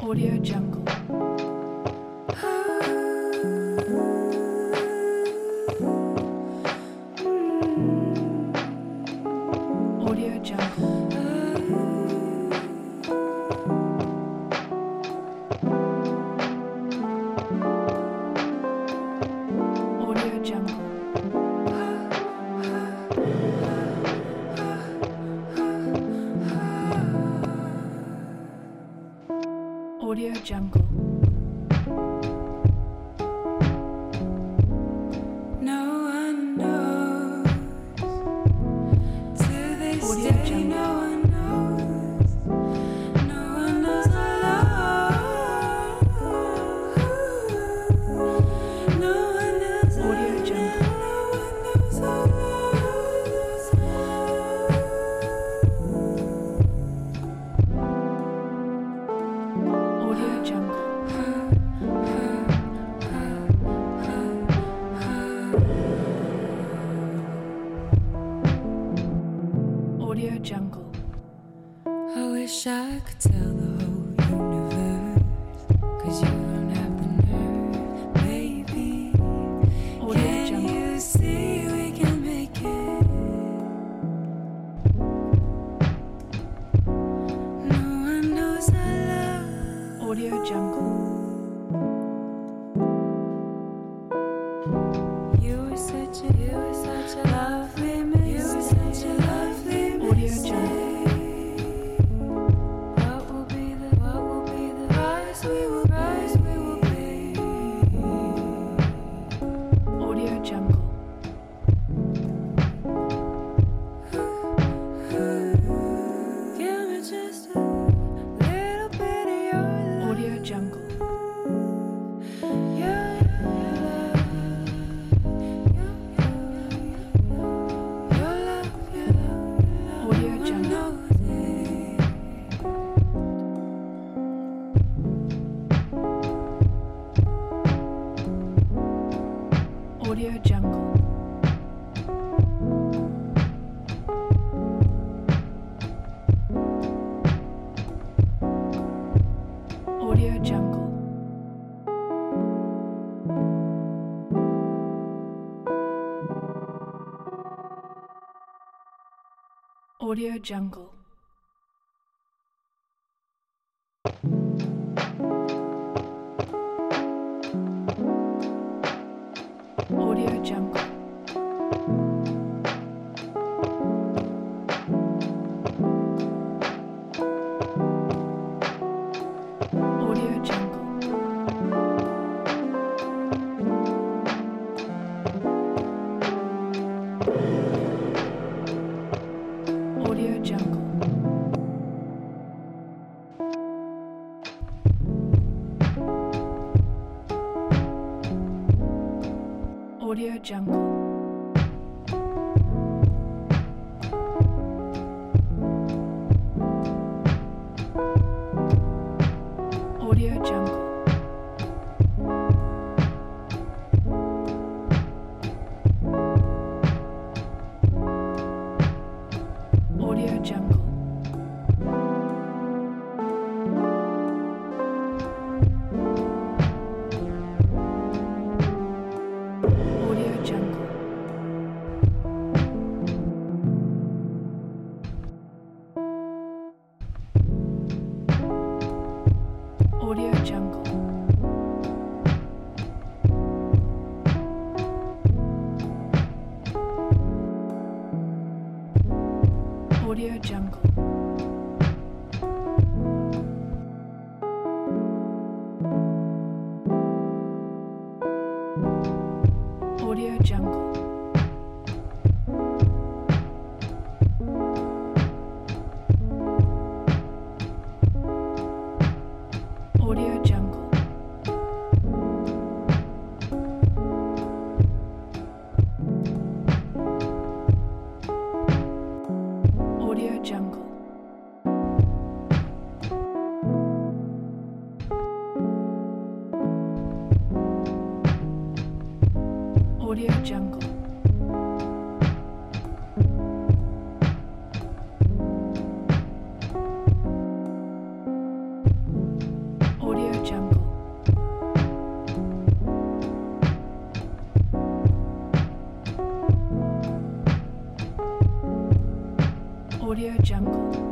Audio Jungle. Audio Jungle. Audio Jungle. Audio Jungle. No one knows. To this Audio day, Jungle. no one knows. No one knows our love. No one knows our Audio Jungle. No one knows our Audio Jungle. Audio Jungle. I wish I could tell the whole universe, 'cause you don't have the nerve, baby. Audio Can Jungle. you see we can make it? No one knows our love. Audio Jungle. You were such a lovely mistake. You were such a lovely Audio mistake. What will be the price we will pay? Audio Jungle. Give me just a little bit of your love. Audio Jungle. Your love. Your love. Audio Jungle. Audio Jungle. Audio Jungle. Audio Jungle. Audio Jungle. Audio Jungle. Audio Jungle. Audio Jungle. Audio Jungle. Audio Jungle. Audio Jungle. Audio Jungle. Audio Jungle. Audio Jungle. Audio Jungle. Audio Jungle. Audio Jungle. Audio Jungle.